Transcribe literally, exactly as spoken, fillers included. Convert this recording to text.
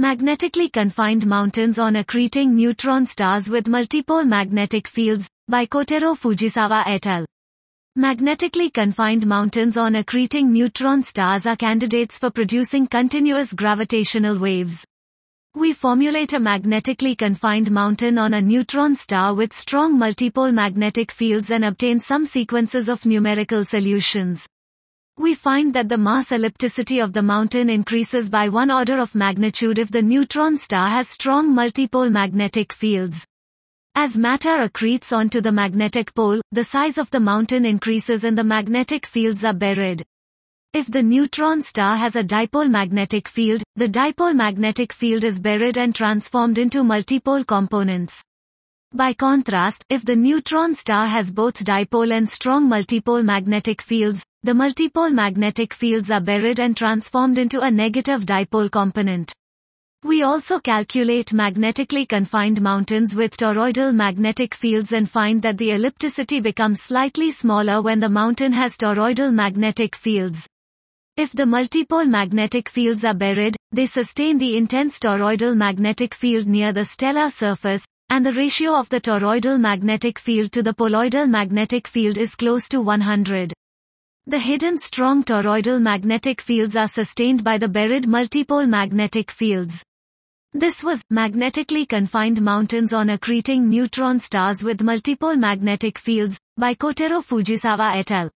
Magnetically confined mountains on accreting neutron stars with multipole magnetic fields, by Kotaro Fujisawa et al. Magnetically confined mountains on accreting neutron stars are candidates for producing continuous gravitational waves. We formulate a magnetically confined mountain on a neutron star with strong multipole magnetic fields and obtain some sequences of numerical solutions. We find that the mass ellipticity of the mountain increases by one order of magnitude if the neutron star has strong multipole magnetic fields. As matter accretes onto the magnetic pole, the size of the mountain increases and the magnetic fields are buried. If the neutron star has a dipole magnetic field, the dipole magnetic field is buried and transformed into multipole components. By contrast, if the neutron star has both dipole and strong multipole magnetic fields, the multipole magnetic fields are buried and transformed into a negative dipole component. We also calculate magnetically confined mountains with toroidal magnetic fields and find that the ellipticity becomes slightly smaller when the mountain has toroidal magnetic fields. If the multipole magnetic fields are buried, they sustain the intense toroidal magnetic field near the stellar surface, and the ratio of the toroidal magnetic field to the poloidal magnetic field is close to one hundred. The hidden strong toroidal magnetic fields are sustained by the buried multipole magnetic fields. This was Magnetically Confined Mountains on Accreting Neutron Stars with Multipole Magnetic Fields by Kotaro Fujisawa et al.